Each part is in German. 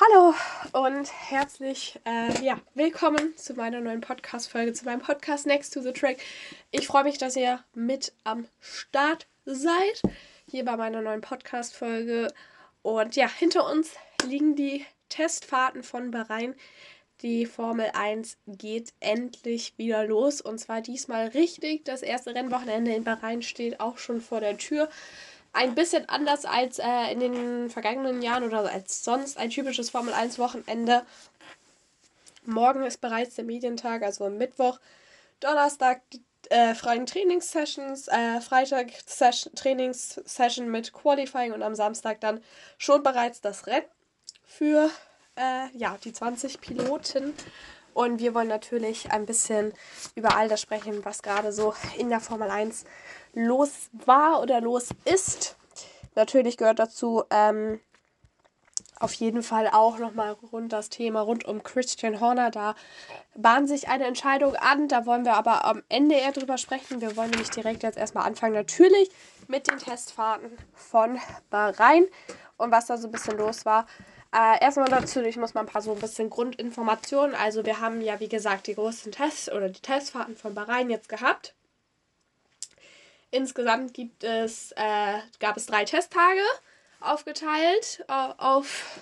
Hallo und herzlich willkommen zu meiner neuen Podcast-Folge, zu meinem Podcast Next to the Track. Ich freue mich, dass ihr mit am Start seid, hier bei meiner neuen Podcast-Folge. Und ja, hinter uns liegen die Testfahrten von Bahrain. Die Formel 1 geht endlich wieder los und zwar diesmal richtig. Das erste Rennwochenende in Bahrain steht auch schon vor der Tür. Ein bisschen anders als in den vergangenen Jahren oder als sonst ein typisches Formel 1 Wochenende. Morgen ist bereits der Medientag, also am Mittwoch. Donnerstag die freien Trainingssessions, Freitag Trainingssession mit Qualifying und am Samstag dann schon bereits das Rennen für die 20 Piloten. Und wir wollen natürlich ein bisschen über all das sprechen, was gerade so in der Formel 1 los war oder los ist. Natürlich gehört dazu auf jeden Fall auch nochmal das Thema rund um Christian Horner. Da bahnt sich eine Entscheidung an. Da wollen wir aber am Ende eher drüber sprechen. Wir wollen nämlich direkt jetzt erstmal anfangen. Natürlich mit den Testfahrten von Bahrain und was da so ein bisschen los war. Erstmal natürlich muss man ein paar so ein bisschen Grundinformationen. Also wir haben ja, wie gesagt, die großen Tests oder die Testfahrten von Bahrain jetzt gehabt. Insgesamt gab es 3 Testtage aufgeteilt auf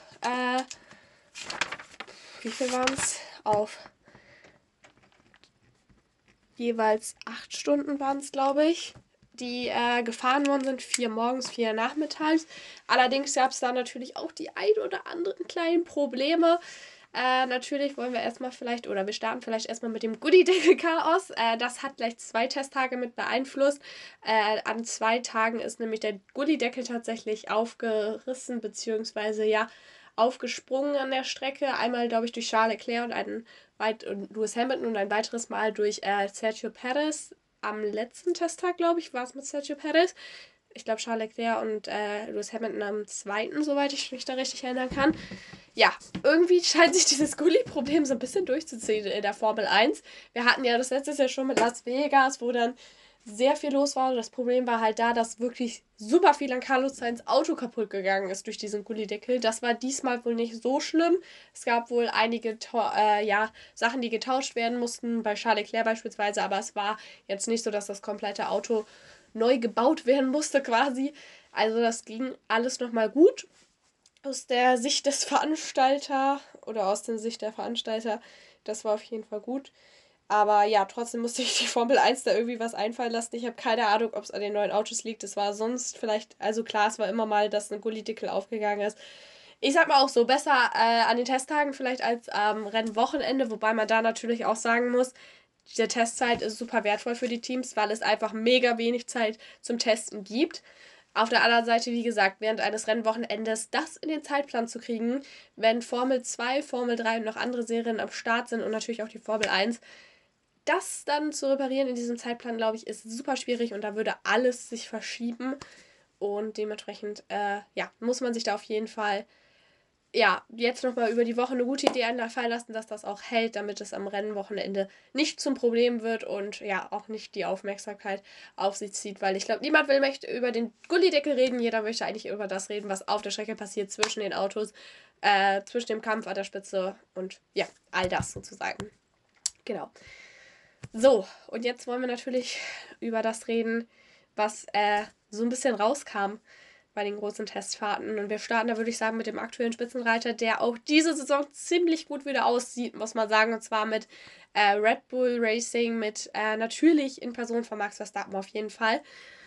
wie viel waren es? Auf jeweils 8 Stunden waren es, glaube ich, die gefahren worden sind. 4 morgens, 4 nachmittags. Allerdings gab es da natürlich auch die ein oder anderen kleinen Probleme. Natürlich wollen wir wir starten vielleicht erstmal mit dem Goodie-Deckel-Chaos. Das hat gleich 2 Testtage mit beeinflusst. An 2 Tagen ist nämlich der Goodie-Deckel tatsächlich aufgerissen, beziehungsweise aufgesprungen an der Strecke. Einmal, glaube ich, durch Charles Leclerc und Lewis Hamilton und ein weiteres Mal durch Sergio Perez. Am letzten Testtag, glaube ich, war es mit Sergio Perez. Ich glaube, Charles Leclerc und Lewis Hamilton am 2., soweit ich mich da richtig erinnern kann. Ja, irgendwie scheint sich dieses Gully-Problem so ein bisschen durchzuziehen in der Formel 1. Wir hatten ja das letztes Jahr schon mit Las Vegas, wo dann sehr viel los war. Das Problem war halt da, dass wirklich super viel an Carlos Sainz Auto kaputt gegangen ist durch diesen Gullydeckel. Das war diesmal wohl nicht so schlimm. Es gab wohl einige Sachen, die getauscht werden mussten, bei Charles Leclerc beispielsweise, aber es war jetzt nicht so, dass das komplette Auto neu gebaut werden musste quasi. Also das ging alles nochmal gut. Aus der Sicht des Veranstalter oder aus der Sicht der Veranstalter, das war auf jeden Fall gut. Aber ja, trotzdem musste ich die Formel 1 da irgendwie was einfallen lassen. Ich habe keine Ahnung, ob es an den neuen Autos liegt. Es war sonst vielleicht, also klar, es war immer mal, dass ein Gullydeckel aufgegangen ist. Ich sag mal auch so, besser an den Testtagen vielleicht als am Rennwochenende, wobei man da natürlich auch sagen muss, die Testzeit ist super wertvoll für die Teams, weil es einfach mega wenig Zeit zum Testen gibt. Auf der anderen Seite, wie gesagt, während eines Rennwochenendes das in den Zeitplan zu kriegen, wenn Formel 2, Formel 3 und noch andere Serien am Start sind und natürlich auch die Formel 1, das dann zu reparieren in diesem Zeitplan, glaube ich, ist super schwierig und da würde alles sich verschieben. Und dementsprechend, muss man sich da auf jeden Fall, jetzt nochmal über die Woche eine gute Idee einfallen lassen, dass das auch hält, damit es am Rennwochenende nicht zum Problem wird und auch nicht die Aufmerksamkeit auf sich zieht, weil ich glaube, niemand möchte über den Gullydeckel reden, jeder möchte eigentlich über das reden, was auf der Strecke passiert zwischen den Autos, zwischen dem Kampf an der Spitze und all das sozusagen. Genau. So, und jetzt wollen wir natürlich über das reden, was so ein bisschen rauskam bei den großen Testfahrten. Und wir starten da, würde ich sagen, mit dem aktuellen Spitzenreiter, der auch diese Saison ziemlich gut wieder aussieht, muss man sagen. Und zwar mit Red Bull Racing, mit natürlich in Person von Max Verstappen auf jeden Fall.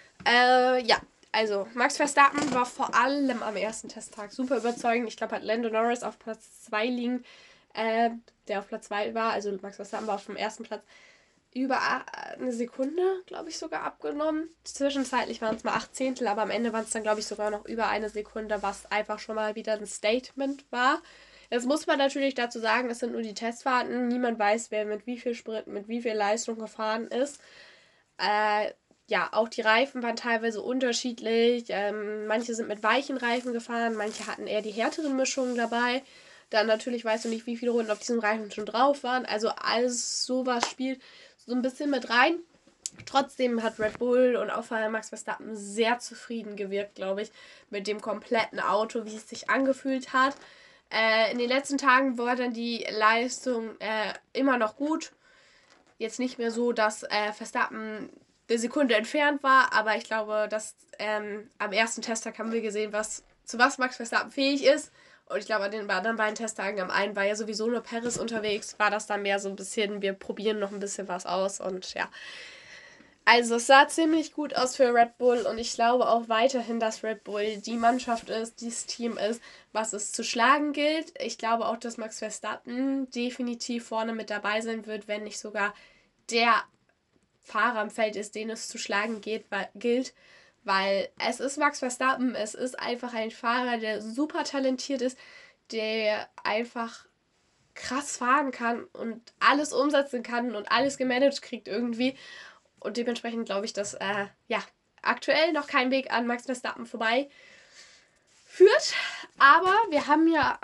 Also Max Verstappen war vor allem am ersten Testtag super überzeugend. Ich glaube, hat Lando Norris auf Platz 2 liegen, der auf Platz 2 war. Also Max Verstappen war auf dem ersten Platz über eine Sekunde, glaube ich, sogar abgenommen. Zwischenzeitlich waren es mal 8 Zehntel, aber am Ende waren es dann, glaube ich, sogar noch über eine Sekunde, was einfach schon mal wieder ein Statement war. Jetzt muss man natürlich dazu sagen, es sind nur die Testfahrten. Niemand weiß, wer mit wie viel Sprit, mit wie viel Leistung gefahren ist. Auch die Reifen waren teilweise unterschiedlich. Manche sind mit weichen Reifen gefahren, manche hatten eher die härteren Mischungen dabei. Dann natürlich weißt du nicht, wie viele Runden auf diesem Reifen schon drauf waren. Also alles sowas spielt so ein bisschen mit rein. Trotzdem hat Red Bull und auch vor allem Max Verstappen sehr zufrieden gewirkt, glaube ich, mit dem kompletten Auto, wie es sich angefühlt hat. In den letzten Tagen war dann die Leistung immer noch gut. Jetzt nicht mehr so, dass Verstappen eine Sekunde entfernt war, aber ich glaube, dass am ersten Testtag haben wir gesehen, zu was Max Verstappen fähig ist. Und ich glaube, an den anderen beiden Testtagen, am einen war ja sowieso nur Perez unterwegs, war das dann mehr so ein bisschen, wir probieren noch ein bisschen was aus und ja. Also es sah ziemlich gut aus für Red Bull und ich glaube auch weiterhin, dass Red Bull die Mannschaft ist, dieses Team ist, was es zu schlagen gilt. Ich glaube auch, dass Max Verstappen definitiv vorne mit dabei sein wird, wenn nicht sogar der Fahrer im Feld ist, den es zu schlagen gilt. Weil es ist Max Verstappen, es ist einfach ein Fahrer, der super talentiert ist, der einfach krass fahren kann und alles umsetzen kann und alles gemanagt kriegt irgendwie. Und dementsprechend glaube ich, dass aktuell noch kein Weg an Max Verstappen vorbei führt. Aber wir haben ja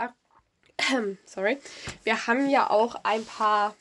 wir haben ja auch ein paar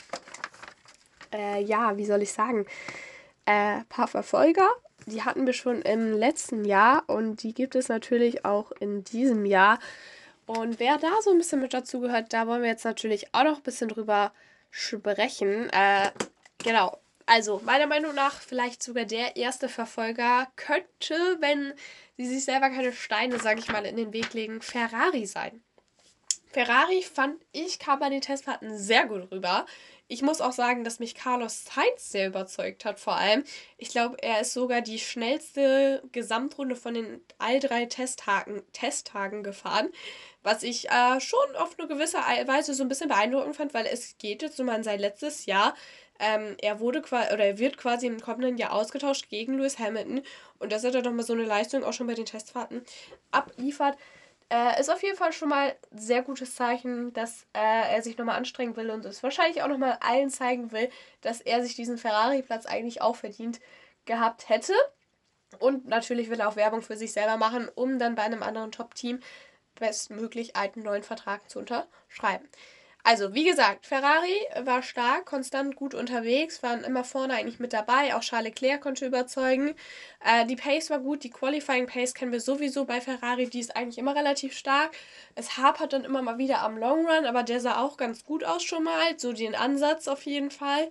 paar Verfolger. Die hatten wir schon im letzten Jahr und die gibt es natürlich auch in diesem Jahr. Und wer da so ein bisschen mit dazu gehört, da wollen wir jetzt natürlich auch noch ein bisschen drüber sprechen. Genau. Also, meiner Meinung nach vielleicht sogar der erste Verfolger könnte, wenn sie sich selber keine Steine, sage ich mal, in den Weg legen, Ferrari sein. Ferrari fand ich, kam bei den Testfahrten sehr gut rüber. Ich muss auch sagen, dass mich Carlos Sainz sehr überzeugt hat, vor allem. Ich glaube, er ist sogar die schnellste Gesamtrunde von den all 3 Testtagen gefahren, was ich schon auf eine gewisse Weise so ein bisschen beeindruckend fand, weil es geht jetzt nur mal an sein letztes Jahr. Er wird quasi im kommenden Jahr ausgetauscht gegen Lewis Hamilton und dass er da nochmal so eine Leistung auch schon bei den Testfahrten abliefert. Ist auf jeden Fall schon mal ein sehr gutes Zeichen, dass er sich nochmal anstrengen will und es wahrscheinlich auch nochmal allen zeigen will, dass er sich diesen Ferrari-Platz eigentlich auch verdient gehabt hätte. Und natürlich will er auch Werbung für sich selber machen, um dann bei einem anderen Top-Team bestmöglich einen neuen Vertrag zu unterschreiben. Also, wie gesagt, Ferrari war stark, konstant gut unterwegs, waren immer vorne eigentlich mit dabei. Auch Charles Leclerc konnte überzeugen. Die Pace war gut, die Qualifying Pace kennen wir sowieso bei Ferrari, die ist eigentlich immer relativ stark. Es hapert dann immer mal wieder am Long Run, aber der sah auch ganz gut aus schon mal, so den Ansatz auf jeden Fall.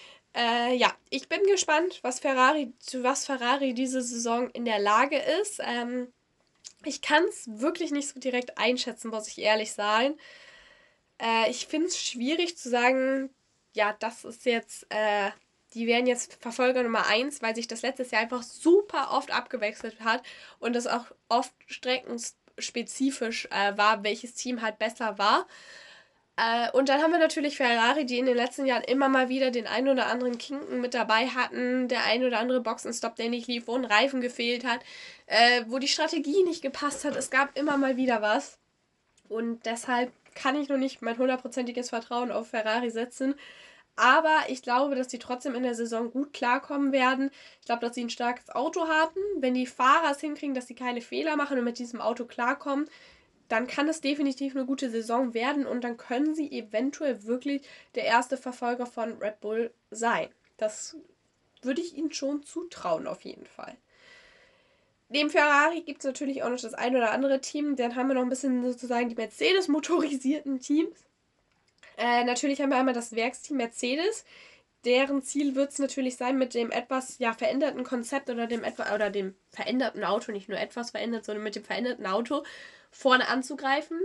Ich bin gespannt, zu was Ferrari diese Saison in der Lage ist. Ich kann es wirklich nicht so direkt einschätzen, muss ich ehrlich sein. Ich finde es schwierig zu sagen, ja, das ist jetzt, die wären jetzt Verfolger Nummer 1, weil sich das letztes Jahr einfach super oft abgewechselt hat und es auch oft streckenspezifisch war, welches Team halt besser war. Und dann haben wir natürlich Ferrari, die in den letzten Jahren immer mal wieder den einen oder anderen Kinken mit dabei hatten, der ein oder andere Boxenstopp, der nicht lief, wo ein Reifen gefehlt hat, wo die Strategie nicht gepasst hat. Es gab immer mal wieder was. Und deshalb kann ich noch nicht mein hundertprozentiges Vertrauen auf Ferrari setzen. Aber ich glaube, dass die trotzdem in der Saison gut klarkommen werden. Ich glaube, dass sie ein starkes Auto haben. Wenn die Fahrer es hinkriegen, dass sie keine Fehler machen und mit diesem Auto klarkommen, dann kann es definitiv eine gute Saison werden und dann können sie eventuell wirklich der erste Verfolger von Red Bull sein. Das würde ich ihnen schon zutrauen, auf jeden Fall. Neben Ferrari gibt es natürlich auch noch das ein oder andere Team. Dann haben wir noch ein bisschen sozusagen die Mercedes-motorisierten Teams. Natürlich haben wir einmal das Werksteam Mercedes. Deren Ziel wird es natürlich sein, mit dem etwas veränderten Konzept oder dem veränderten Auto, nicht nur etwas verändert, sondern mit dem veränderten Auto vorne anzugreifen.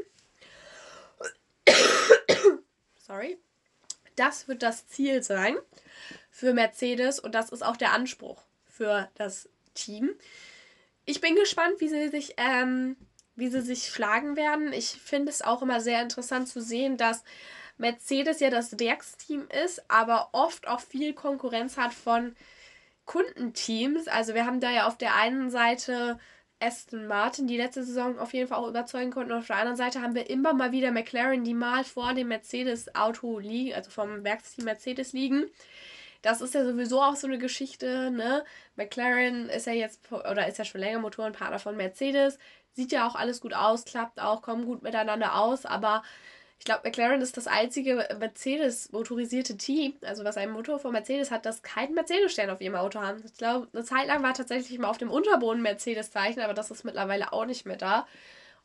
Sorry. Das wird das Ziel sein für Mercedes und das ist auch der Anspruch für das Team. Ich bin gespannt, wie sie sich schlagen werden. Ich finde es auch immer sehr interessant zu sehen, dass Mercedes ja das Werksteam ist, aber oft auch viel Konkurrenz hat von Kundenteams. Also wir haben da ja auf der einen Seite Aston Martin, die letzte Saison auf jeden Fall auch überzeugen konnten. Und auf der anderen Seite haben wir immer mal wieder McLaren, die mal vor dem Mercedes-Auto liegen, also vom Werksteam Mercedes liegen. Das ist ja sowieso auch so eine Geschichte, ne? McLaren ist ja schon länger Motorenpartner von Mercedes. Sieht ja auch alles gut aus, klappt auch, kommen gut miteinander aus, aber ich glaube, McLaren ist das einzige Mercedes-motorisierte Team, also was einen Motor von Mercedes hat, das keinen Mercedes-Stern auf ihrem Auto haben. Ich glaube, eine Zeit lang war tatsächlich mal auf dem Unterboden Mercedes-Zeichen, aber das ist mittlerweile auch nicht mehr da.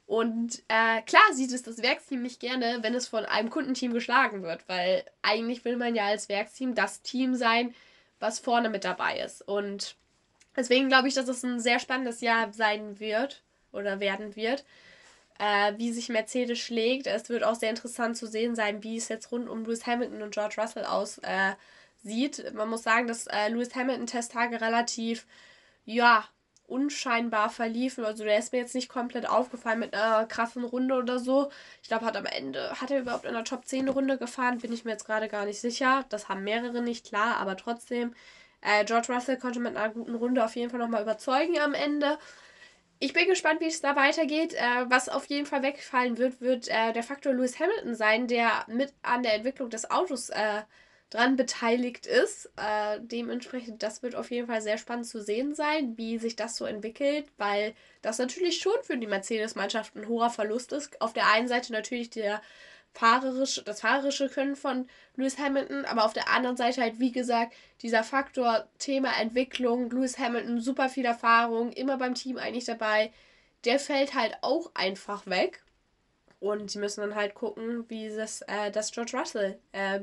Und klar sieht es das Werksteam nicht gerne, wenn es von einem Kundenteam geschlagen wird, weil eigentlich will man ja als Werksteam das Team sein, was vorne mit dabei ist. Und deswegen glaube ich, dass es ein sehr spannendes Jahr sein wird oder werden wird, wie sich Mercedes schlägt. Es wird auch sehr interessant zu sehen sein, wie es jetzt rund um Lewis Hamilton und George Russell aussieht. Man muss sagen, dass Lewis Hamilton Testtage relativ, ja, unscheinbar verliefen. Also der ist mir jetzt nicht komplett aufgefallen mit einer krassen Runde oder so. Ich glaube, hat er überhaupt in der Top 10 eine Runde gefahren? Bin ich mir jetzt gerade gar nicht sicher. Das haben mehrere nicht, klar, aber trotzdem. George Russell konnte mit einer guten Runde auf jeden Fall nochmal überzeugen am Ende. Ich bin gespannt, wie es da weitergeht. Was auf jeden Fall wegfallen wird der Faktor Lewis Hamilton sein, der mit an der Entwicklung des Autos dran beteiligt ist. Dementsprechend, das wird auf jeden Fall sehr spannend zu sehen sein, wie sich das so entwickelt, weil das natürlich schon für die Mercedes-Mannschaft ein hoher Verlust ist. Auf der einen Seite natürlich das fahrerische Können von Lewis Hamilton, aber auf der anderen Seite halt, wie gesagt, dieser Faktor Thema Entwicklung, Lewis Hamilton, super viel Erfahrung, immer beim Team eigentlich dabei, der fällt halt auch einfach weg. Und sie müssen dann halt gucken, wie dass George Russell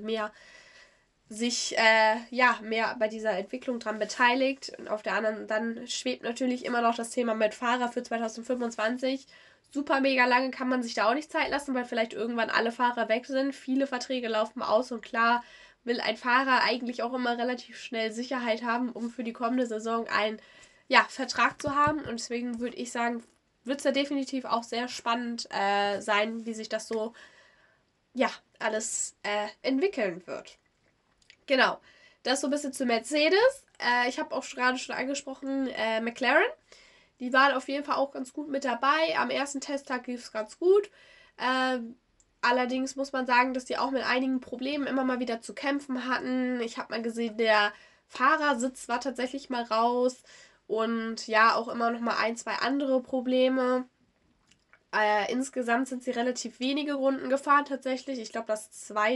mehr bei dieser Entwicklung dran beteiligt. Und auf der anderen, dann schwebt natürlich immer noch das Thema mit Fahrer für 2025. Super mega lange kann man sich da auch nicht Zeit lassen, weil vielleicht irgendwann alle Fahrer weg sind. Viele Verträge laufen aus und klar will ein Fahrer eigentlich auch immer relativ schnell Sicherheit haben, um für die kommende Saison einen Vertrag zu haben. Und deswegen würde ich sagen, wird es da definitiv auch sehr spannend sein, wie sich das so alles entwickeln wird. Genau. Das so ein bisschen zu Mercedes. Ich habe auch gerade schon angesprochen, McLaren. Die waren auf jeden Fall auch ganz gut mit dabei. Am ersten Testtag lief es ganz gut. Allerdings muss man sagen, dass die auch mit einigen Problemen immer mal wieder zu kämpfen hatten. Ich habe mal gesehen, der Fahrersitz war tatsächlich mal raus. Und ja, auch immer noch mal ein, zwei andere Probleme. Insgesamt sind sie relativ wenige Runden gefahren tatsächlich. Ich glaube, das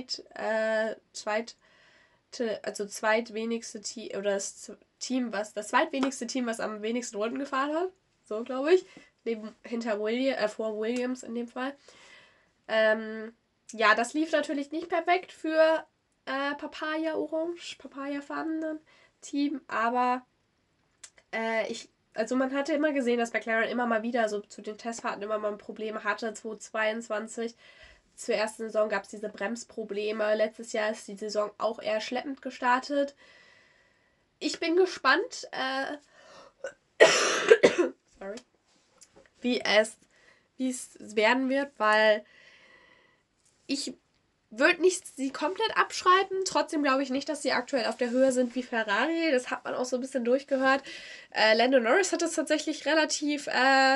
zweitwenigste Team oder das zweitwenigste Team, was am wenigsten Runden gefahren hat. So, glaube ich. Vor Williams in dem Fall. Das lief natürlich nicht perfekt für Papaya-farbenen Team, aber man hatte immer gesehen, dass McLaren immer mal wieder so zu den Testfahrten immer mal Probleme hatte. 2022 zur ersten Saison gab es diese Bremsprobleme. Letztes Jahr ist die Saison auch eher schleppend gestartet. Ich bin gespannt, wie es werden wird, weil ich würde nicht sie komplett abschreiben. Trotzdem glaube ich nicht, dass sie aktuell auf der Höhe sind wie Ferrari. Das hat man auch so ein bisschen durchgehört. Lando Norris hat es tatsächlich relativ,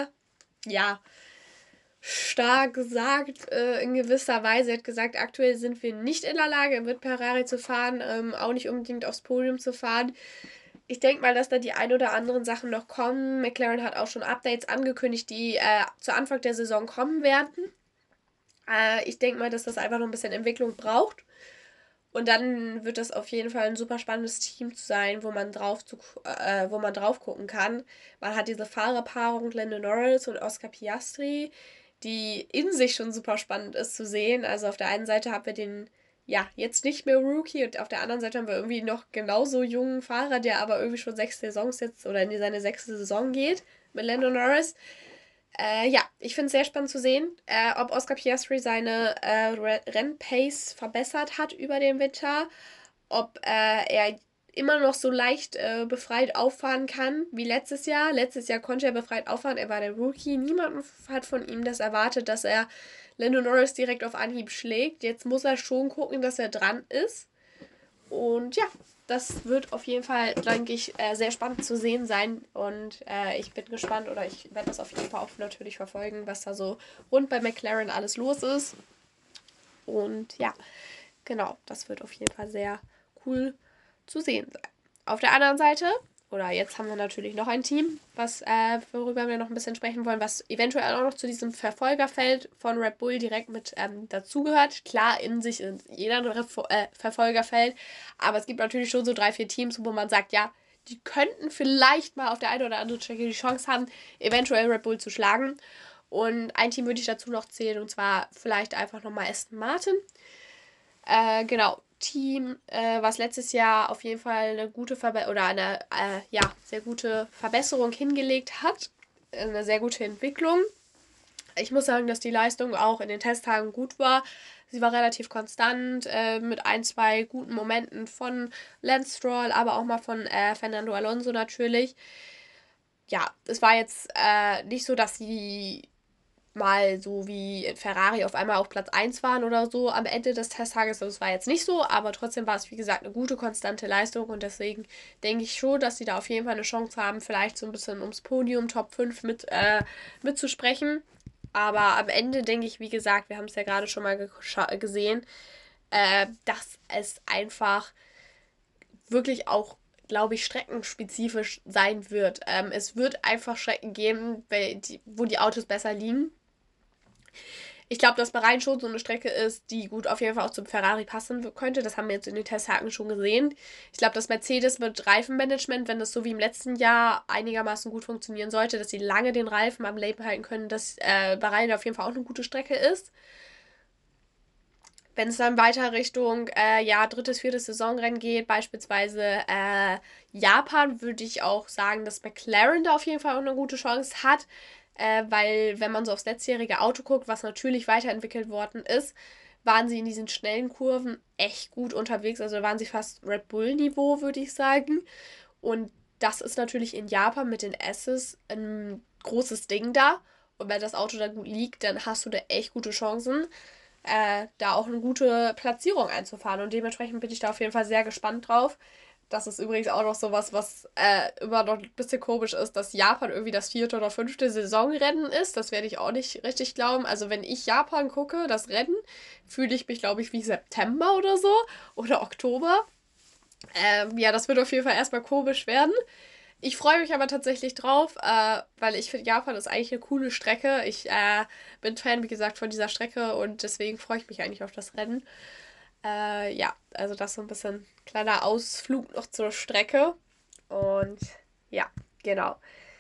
stark gesagt, in gewisser Weise. Er hat gesagt, aktuell sind wir nicht in der Lage, mit Ferrari zu fahren, auch nicht unbedingt aufs Podium zu fahren. Ich denke mal, dass da die ein oder anderen Sachen noch kommen. McLaren hat auch schon Updates angekündigt, die zu Anfang der Saison kommen werden. Ich denke mal, dass das einfach noch ein bisschen Entwicklung braucht. Und dann wird das auf jeden Fall ein super spannendes Team sein, wo man drauf gucken kann. Man hat diese Fahrerpaarung Lando Norris und Oscar Piastri, die in sich schon super spannend ist zu sehen. Also auf der einen Seite haben wir den, jetzt nicht mehr Rookie und auf der anderen Seite haben wir irgendwie noch genauso jungen Fahrer, der aber irgendwie schon 6 Saisons jetzt oder in seine 6. Saison geht mit Lando Norris. Ich finde es sehr spannend zu sehen, ob Oscar Piastri seine Rennpace verbessert hat über den Winter, ob er immer noch so leicht befreit auffahren kann wie letztes Jahr. Letztes Jahr konnte er befreit auffahren, er war der Rookie. Niemand hat von ihm das erwartet, dass er Lando Norris direkt auf Anhieb schlägt. Jetzt muss er schon gucken, dass er dran ist. Und ja, das wird auf jeden Fall, denke ich, sehr spannend zu sehen sein. Und ich bin gespannt oder ich werde das auf jeden Fall auch natürlich verfolgen, was da so rund bei McLaren alles los ist. Und ja, genau, das wird auf jeden Fall sehr cool zu sehen sein. Auf der anderen Seite, oder jetzt haben wir natürlich noch ein Team, worüber wir noch ein bisschen sprechen wollen, was eventuell auch noch zu diesem Verfolgerfeld von Red Bull direkt mit dazugehört. Klar, in sich ist jeder ein Verfolgerfeld, aber es gibt natürlich schon so 3, 4 Teams, wo man sagt, ja, die könnten vielleicht mal auf der einen oder anderen Strecke die Chance haben, eventuell Red Bull zu schlagen. Und ein Team würde ich dazu noch zählen, und zwar vielleicht einfach nochmal Aston Martin. Genau, Team, was letztes Jahr auf jeden Fall eine gute sehr gute Verbesserung hingelegt hat. Eine sehr gute Entwicklung. Ich muss sagen, dass die Leistung auch in den Testtagen gut war. Sie war relativ konstant, mit ein, zwei guten Momenten von Lance Stroll, aber auch mal von Fernando Alonso natürlich. Ja, es war jetzt nicht so, dass sie mal so wie Ferrari auf einmal auf Platz 1 waren oder so am Ende des Testtages. Das war jetzt nicht so, aber trotzdem war es, wie gesagt, eine gute, konstante Leistung und deswegen denke ich schon, dass sie da auf jeden Fall eine Chance haben, vielleicht so ein bisschen ums Podium, Top 5 mitzusprechen. Aber am Ende denke ich, wie gesagt, wir haben es ja gerade schon mal gesehen, dass es einfach wirklich auch, glaube ich, streckenspezifisch sein wird. Es wird einfach Strecken geben, wo die Autos besser liegen. Ich glaube, dass Bahrain schon so eine Strecke ist, die gut auf jeden Fall auch zum Ferrari passen könnte. Das haben wir jetzt in den Testhaken schon gesehen. Ich glaube, dass Mercedes mit Reifenmanagement, wenn das so wie im letzten Jahr einigermaßen gut funktionieren sollte, dass sie lange den Reifen am Leben halten können, dass Bahrain auf jeden Fall auch eine gute Strecke ist. Wenn es dann weiter Richtung drittes, viertes Saisonrennen geht, beispielsweise Japan, würde ich auch sagen, dass McLaren da auf jeden Fall auch eine gute Chance hat. Weil, wenn man so aufs letztjährige Auto guckt, was natürlich weiterentwickelt worden ist, waren sie in diesen schnellen Kurven echt gut unterwegs. Also waren sie fast Red Bull-Niveau, würde ich sagen. Und das ist natürlich in Japan mit den S's ein großes Ding da. Und wenn das Auto da gut liegt, dann hast du da echt gute Chancen, da auch eine gute Platzierung einzufahren. Und dementsprechend bin ich da auf jeden Fall sehr gespannt drauf. Das ist übrigens auch noch sowas, was immer noch ein bisschen komisch ist, dass Japan irgendwie das vierte oder fünfte Saisonrennen ist. Das werde ich auch nicht richtig glauben. Also wenn ich Japan gucke, das Rennen, fühle ich mich, glaube ich, wie September oder so oder Oktober. Ja, das wird auf jeden Fall erstmal komisch werden. Ich freue mich aber tatsächlich drauf, weil ich finde, Japan ist eigentlich eine coole Strecke. Ich bin Fan, wie gesagt, von dieser Strecke und deswegen freue ich mich eigentlich auf das Rennen. Ja, also das so ein bisschen kleiner Ausflug noch zur Strecke. Und ja, genau.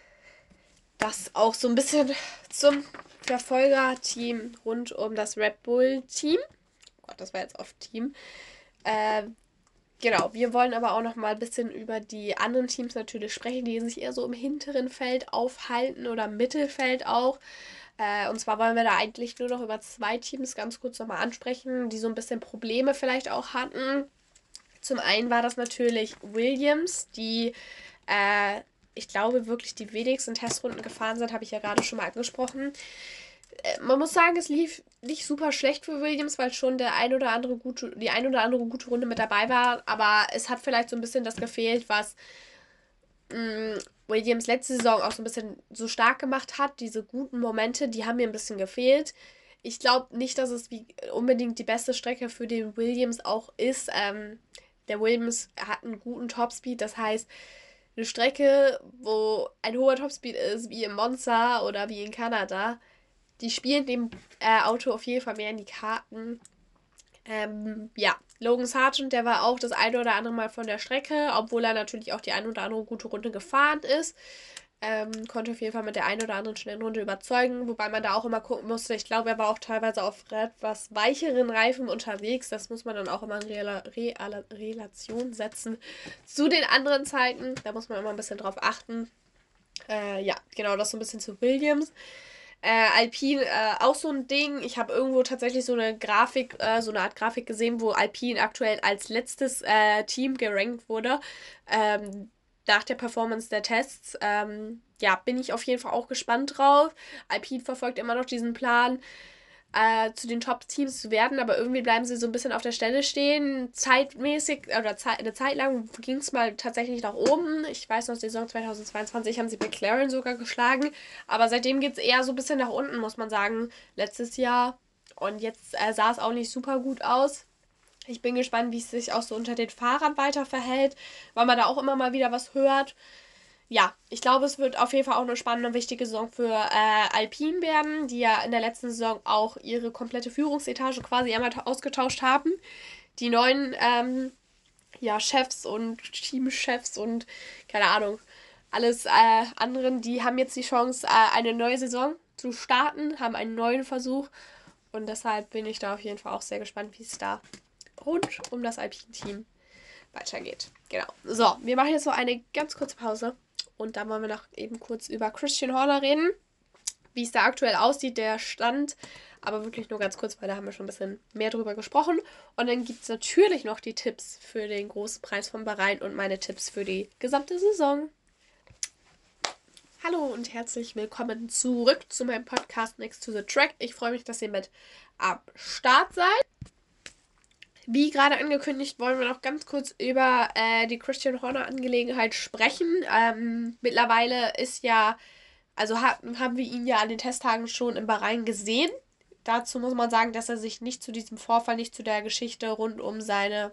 Das auch so ein bisschen zum Verfolgerteam rund um das Red Bull-Team. Oh Gott, das war jetzt oft Team. Äh, Genau, wir wollen aber auch noch mal ein bisschen über die anderen Teams natürlich sprechen, die sich eher so im hinteren Feld aufhalten oder Mittelfeld auch. Und zwar wollen wir da eigentlich nur noch über zwei Teams ganz kurz nochmal ansprechen, die so ein bisschen Probleme vielleicht auch hatten. Zum einen war das natürlich Williams, die, ich glaube, wirklich die wenigsten Testrunden gefahren sind, habe ich ja gerade schon mal angesprochen. Man muss sagen, es lief nicht super schlecht für Williams, weil schon die ein oder andere gute Runde mit dabei war. Aber es hat vielleicht so ein bisschen das gefehlt, was Williams letzte Saison auch so ein bisschen so stark gemacht hat. Diese guten Momente, die haben mir ein bisschen gefehlt. Ich glaube nicht, dass es unbedingt die beste Strecke für den Williams auch ist. Der Williams hat einen guten Topspeed, das heißt, eine Strecke, wo ein hoher Topspeed ist, wie in Monza oder wie in Kanada, die spielen dem Auto auf jeden Fall mehr in die Karten. Ja, Logan Sargent, der war auch das eine oder andere Mal von der Strecke, obwohl er natürlich auch die eine oder andere gute Runde gefahren ist. Konnte auf jeden Fall mit der einen oder anderen schnellen Runde überzeugen, wobei man da auch immer gucken musste. Ich glaube, er war auch teilweise auf etwas weicheren Reifen unterwegs. Das muss man dann auch immer in Relation setzen zu den anderen Zeiten. Da muss man immer ein bisschen drauf achten. Ja, genau, das so ein bisschen zu Williams. Alpine, auch so ein Ding. Ich habe irgendwo tatsächlich so eine Grafik, so eine Art Grafik gesehen, wo Alpine aktuell als letztes Team gerankt wurde. Nach der Performance der Tests. Ja, bin ich auf jeden Fall auch gespannt drauf. Alpine verfolgt immer noch diesen Plan, zu den Top-Teams zu werden, aber irgendwie bleiben sie so ein bisschen auf der Stelle stehen. Zeitmäßig, oder eine Zeit lang ging es mal tatsächlich nach oben. Ich weiß noch, Saison 2022 haben sie McLaren sogar geschlagen, aber seitdem geht es eher so ein bisschen nach unten, muss man sagen, letztes Jahr. Und jetzt sah es auch nicht super gut aus. Ich bin gespannt, wie es sich auch so unter den Fahrern weiter verhält, weil man da auch immer mal wieder was hört. Ja, ich glaube, es wird auf jeden Fall auch eine spannende, wichtige Saison für Alpine werden, die ja in der letzten Saison auch ihre komplette Führungsetage quasi einmal ausgetauscht haben. Die neuen Chefs und Teamchefs und keine Ahnung, alles anderen, die haben jetzt die Chance, eine neue Saison zu starten, haben einen neuen Versuch. Und deshalb bin ich da auf jeden Fall auch sehr gespannt, wie es da rund um das Alpine-Team weitergeht. Genau. So, wir machen jetzt noch eine ganz kurze Pause. Und dann wollen wir noch eben kurz über Christian Horner reden. Wie es da aktuell aussieht, der Stand. Aber wirklich nur ganz kurz, weil da haben wir schon ein bisschen mehr drüber gesprochen. Und dann gibt es natürlich noch die Tipps für den großen Preis von Bahrain und meine Tipps für die gesamte Saison. Hallo und herzlich willkommen zurück zu meinem Podcast Next to the Track. Ich freue mich, dass ihr mit am Start seid. Wie gerade angekündigt, wollen wir noch ganz kurz über die Christian Horner-Angelegenheit sprechen. Mittlerweile ist ja, also haben wir ihn ja an den Testtagen schon in Bahrain gesehen. Dazu muss man sagen, dass er sich nicht zu diesem Vorfall, nicht zu der Geschichte rund um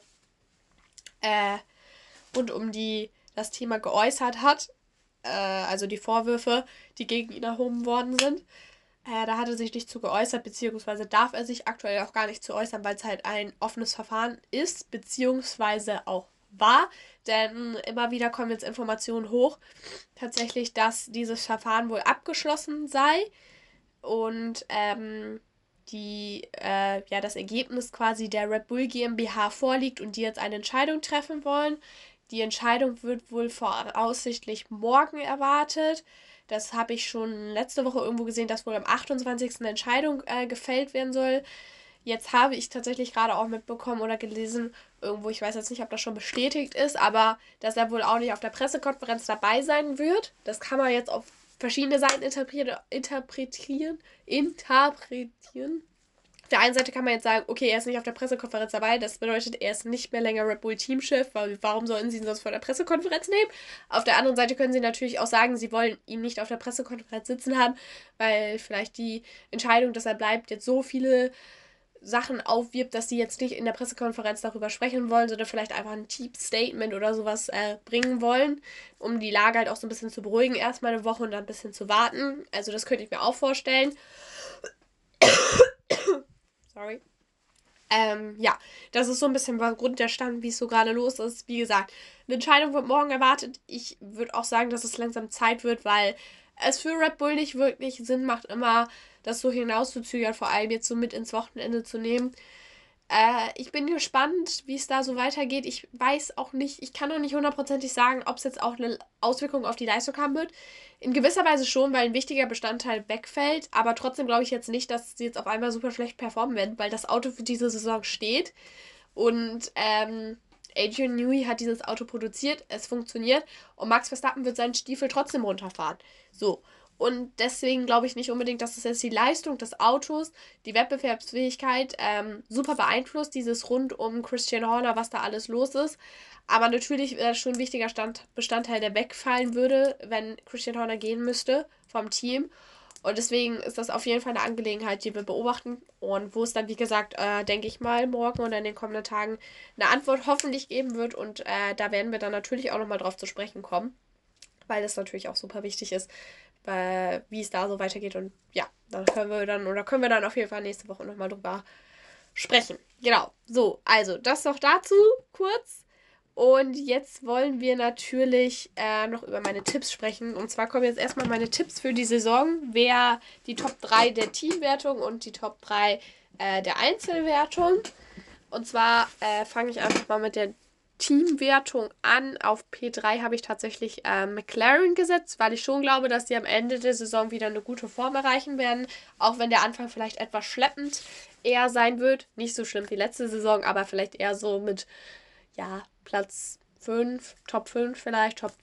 das Thema geäußert hat. Also die Vorwürfe, die gegen ihn erhoben worden sind. Da hat er sich nicht zu geäußert, beziehungsweise darf er sich aktuell auch gar nicht zu äußern, weil es halt ein offenes Verfahren ist, beziehungsweise auch war. Denn immer wieder kommen jetzt Informationen hoch, tatsächlich, dass dieses Verfahren wohl abgeschlossen sei und das Ergebnis quasi der Red Bull GmbH vorliegt und die jetzt eine Entscheidung treffen wollen. Die Entscheidung wird wohl voraussichtlich morgen erwartet. Das habe ich schon letzte Woche irgendwo gesehen, dass wohl am 28. eine Entscheidung gefällt werden soll. Jetzt habe ich tatsächlich gerade auch mitbekommen oder gelesen, irgendwo, ich weiß jetzt nicht, ob das schon bestätigt ist, aber dass er wohl auch nicht auf der Pressekonferenz dabei sein wird. Das kann man jetzt auf verschiedene Seiten interpretieren. Auf der einen Seite kann man jetzt sagen, okay, er ist nicht auf der Pressekonferenz dabei, das bedeutet, er ist nicht mehr länger Red Bull Teamchef, weil warum sollen sie ihn sonst vor der Pressekonferenz nehmen? Auf der anderen Seite können sie natürlich auch sagen, sie wollen ihn nicht auf der Pressekonferenz sitzen haben, weil vielleicht die Entscheidung, dass er bleibt, jetzt so viele Sachen aufwirbt, dass sie jetzt nicht in der Pressekonferenz darüber sprechen wollen, sondern vielleicht einfach ein Team-Statement oder sowas bringen wollen, um die Lage halt auch so ein bisschen zu beruhigen, erstmal eine Woche und dann ein bisschen zu warten. Also das könnte ich mir auch vorstellen. Sorry. Das ist so ein bisschen der Grund der Stand, wie es so gerade los ist. Wie gesagt, eine Entscheidung wird morgen erwartet. Ich würde auch sagen, dass es langsam Zeit wird, weil es für Red Bull nicht wirklich Sinn macht, immer das so hinauszuzögern, vor allem jetzt so mit ins Wochenende zu nehmen. Ich bin gespannt, wie es da so weitergeht. Ich weiß auch nicht, ich kann noch nicht hundertprozentig sagen, ob es jetzt auch eine Auswirkung auf die Leistung haben wird. In gewisser Weise schon, weil ein wichtiger Bestandteil wegfällt. Aber trotzdem glaube ich jetzt nicht, dass sie jetzt auf einmal super schlecht performen werden, weil das Auto für diese Saison steht. Und Adrian Newey hat dieses Auto produziert, es funktioniert. Und Max Verstappen wird seinen Stiefel trotzdem runterfahren. So. Und deswegen glaube ich nicht unbedingt, dass es jetzt die Leistung des Autos, die Wettbewerbsfähigkeit super beeinflusst, dieses rund um Christian Horner, was da alles los ist. Aber natürlich wäre das schon ein wichtiger Bestandteil, der wegfallen würde, wenn Christian Horner gehen müsste vom Team. Und deswegen ist das auf jeden Fall eine Angelegenheit, die wir beobachten. Und wo es dann, wie gesagt, denke ich mal, morgen oder in den kommenden Tagen eine Antwort hoffentlich geben wird. Und da werden wir dann natürlich auch nochmal drauf zu sprechen kommen, weil das natürlich auch super wichtig ist, wie es da so weitergeht. Und ja, dann können wir dann auf jeden Fall nächste Woche nochmal drüber sprechen. Genau. So, also das noch dazu kurz. Und jetzt wollen wir natürlich noch über meine Tipps sprechen. Und zwar kommen jetzt erstmal meine Tipps für die Saison. Wer die Top 3 der Teamwertung und die Top 3 der Einzelwertung. Und zwar fange ich einfach mal mit der Teamwertung an. Auf P3 habe ich tatsächlich McLaren gesetzt, weil ich schon glaube, dass die am Ende der Saison wieder eine gute Form erreichen werden. Auch wenn der Anfang vielleicht etwas schleppend eher sein wird. Nicht so schlimm wie letzte Saison, aber vielleicht eher so mit, ja, Platz 5, Top 5 vielleicht, Top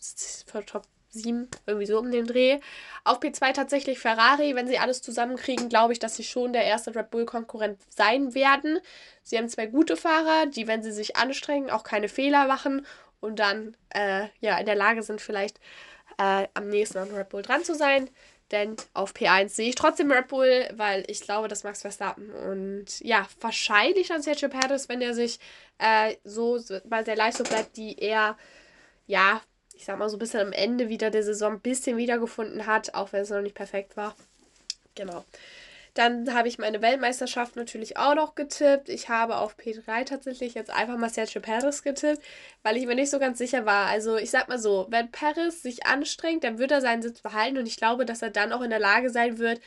7, irgendwie so um den Dreh. Auf P2 tatsächlich Ferrari. Wenn sie alles zusammenkriegen, glaube ich, dass sie schon der erste Red Bull-Konkurrent sein werden. Sie haben zwei gute Fahrer, die, wenn sie sich anstrengen, auch keine Fehler machen und dann in der Lage sind, vielleicht am nächsten an Red Bull dran zu sein. Denn auf P1 sehe ich trotzdem Red Bull, weil ich glaube, dass Max Verstappen und ja, wahrscheinlich dann Sergio Perez, wenn er sich so bei der Leistung bleibt, die er, ja, ich sag mal so ein bisschen am Ende wieder der Saison ein bisschen wiedergefunden hat, auch wenn es noch nicht perfekt war. Genau. Dann habe ich meine Weltmeisterschaft natürlich auch noch getippt. Ich habe auf P3 tatsächlich jetzt einfach mal Sergio Perez getippt, weil ich mir nicht so ganz sicher war. Also ich sag mal so, wenn Perez sich anstrengt, dann wird er seinen Sitz behalten und ich glaube, dass er dann auch in der Lage sein wird,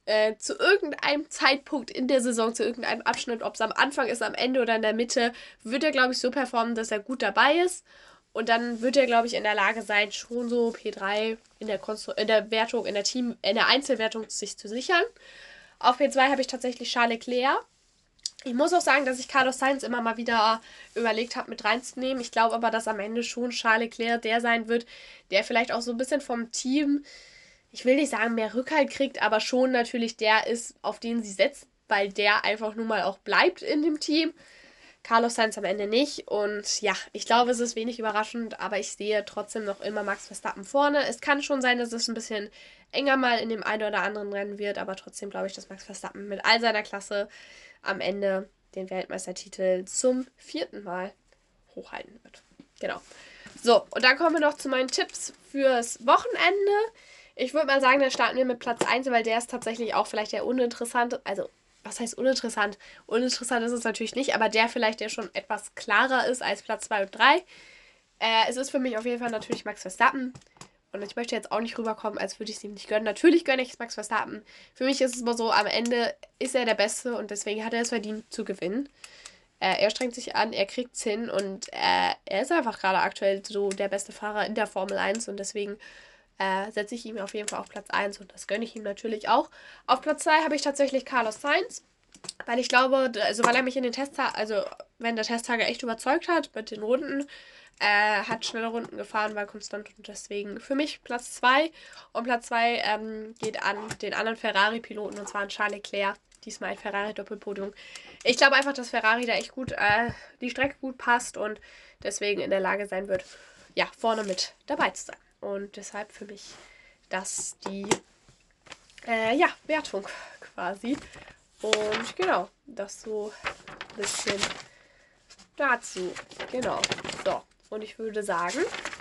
zu irgendeinem Zeitpunkt in der Saison, zu irgendeinem Abschnitt, ob es am Anfang ist, am Ende oder in der Mitte, wird er, glaube ich, so performen, dass er gut dabei ist. Und dann wird er, glaube ich, in der Lage sein, schon so P3 in der Wertung, in der Einzelwertung sich zu sichern. Auf P2 habe ich tatsächlich Charles Leclerc. Ich muss auch sagen, dass ich Carlos Sainz immer mal wieder überlegt habe, mit reinzunehmen. Ich glaube aber, dass am Ende schon Charles Leclerc der sein wird, der vielleicht auch so ein bisschen vom Team, ich will nicht sagen, mehr Rückhalt kriegt, aber schon natürlich der ist, auf den sie setzt, weil der einfach nun mal auch bleibt in dem Team. Carlos Sainz am Ende nicht. Und ja, ich glaube, es ist wenig überraschend, aber ich sehe trotzdem noch immer Max Verstappen vorne. Es kann schon sein, dass es ein bisschen enger mal in dem einen oder anderen Rennen wird, aber trotzdem glaube ich, dass Max Verstappen mit all seiner Klasse am Ende den Weltmeistertitel zum 4. Mal hochhalten wird. Genau. So, und dann kommen wir noch zu meinen Tipps fürs Wochenende. Ich würde mal sagen, dann starten wir mit Platz 1, weil der ist tatsächlich auch vielleicht der uninteressante, also was heißt uninteressant? Uninteressant ist es natürlich nicht, aber der vielleicht, der schon etwas klarer ist als Platz 2 und 3. Es ist für mich auf jeden Fall natürlich Max Verstappen. Und ich möchte jetzt auch nicht rüberkommen, als würde ich es ihm nicht gönnen. Natürlich gönne ich es Max Verstappen. Für mich ist es aber so, am Ende ist er der Beste und deswegen hat er es verdient zu gewinnen. Er strengt sich an, er kriegt es hin und er ist einfach gerade aktuell so der beste Fahrer in der Formel 1 und deswegen setze ich ihm auf jeden Fall auf Platz 1 und das gönne ich ihm natürlich auch. Auf Platz 2 habe ich tatsächlich Carlos Sainz, weil ich glaube, also weil er mich in den Testtagen, also wenn der Testtage echt überzeugt hat mit den Runden, hat schnelle Runden gefahren, war konstant und deswegen für mich Platz 2. Und Platz 2 geht an den anderen Ferrari-Piloten und zwar an Charles Leclerc. Diesmal ein Ferrari-Doppelpodium. Ich glaube einfach, dass Ferrari da echt gut, die Strecke gut passt und deswegen in der Lage sein wird, ja, vorne mit dabei zu sein. Und deshalb für mich das die Wertung quasi. Und genau, das so ein bisschen dazu. Genau. So, und ich würde sagen,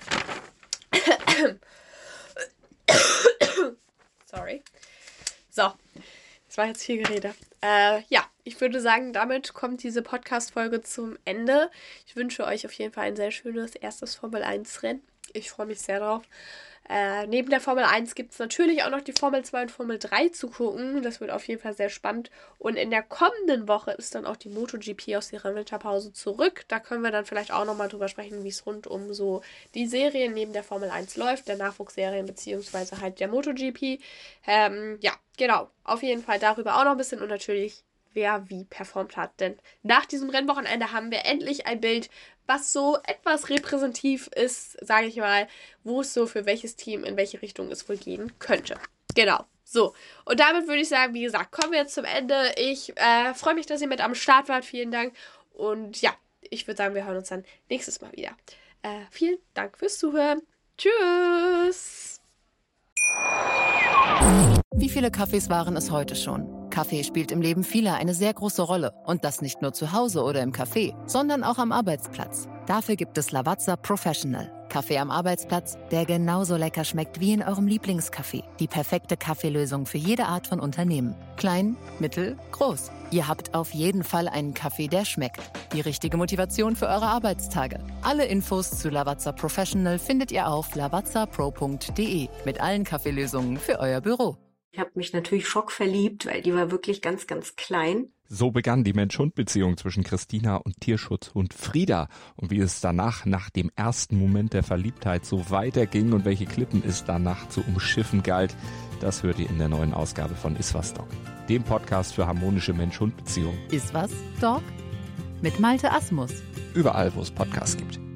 sorry. So, das war jetzt viel Gerede. Ich würde sagen, damit kommt diese Podcast-Folge zum Ende. Ich wünsche euch auf jeden Fall ein sehr schönes erstes Formel-1-Rennen. Ich freue mich sehr drauf. Neben der Formel 1 gibt es natürlich auch noch die Formel 2 und Formel 3 zu gucken. Das wird auf jeden Fall sehr spannend. Und in der kommenden Woche ist dann auch die MotoGP aus ihrer Winterpause zurück. Da können wir dann vielleicht auch nochmal drüber sprechen, wie es rund um so die Serien neben der Formel 1 läuft, der Nachwuchsserien beziehungsweise halt der MotoGP. Genau. Auf jeden Fall darüber auch noch ein bisschen und natürlich wer wie performt hat. Denn nach diesem Rennwochenende haben wir endlich ein Bild, was so etwas repräsentativ ist, sage ich mal, wo es so für welches Team in welche Richtung es wohl gehen könnte. Genau. So, und damit würde ich sagen, wie gesagt, kommen wir jetzt zum Ende. Ich freue mich, dass ihr mit am Start wart. Vielen Dank. Und ja, ich würde sagen, wir hören uns dann nächstes Mal wieder. Vielen Dank fürs Zuhören. Tschüss. Wie viele Kaffees waren es heute schon? Kaffee spielt im Leben vieler eine sehr große Rolle. Und das nicht nur zu Hause oder im Café, sondern auch am Arbeitsplatz. Dafür gibt es Lavazza Professional. Kaffee am Arbeitsplatz, der genauso lecker schmeckt wie in eurem Lieblingscafé. Die perfekte Kaffeelösung für jede Art von Unternehmen. Klein, mittel, groß. Ihr habt auf jeden Fall einen Kaffee, der schmeckt. Die richtige Motivation für eure Arbeitstage. Alle Infos zu Lavazza Professional findet ihr auf lavazzapro.de mit allen Kaffeelösungen für euer Büro. Ich habe mich natürlich schockverliebt, weil die war wirklich ganz, ganz klein. So begann die Mensch-Hund-Beziehung zwischen Christina und Tierschutzhund Frieda. Und wie es danach, nach dem ersten Moment der Verliebtheit, so weiterging und welche Klippen es danach zu umschiffen galt, das hört ihr in der neuen Ausgabe von Iswas Dog, dem Podcast für harmonische Mensch-Hund-Beziehungen. Iswas Dog? Mit Malte Asmus. Überall, wo es Podcasts gibt.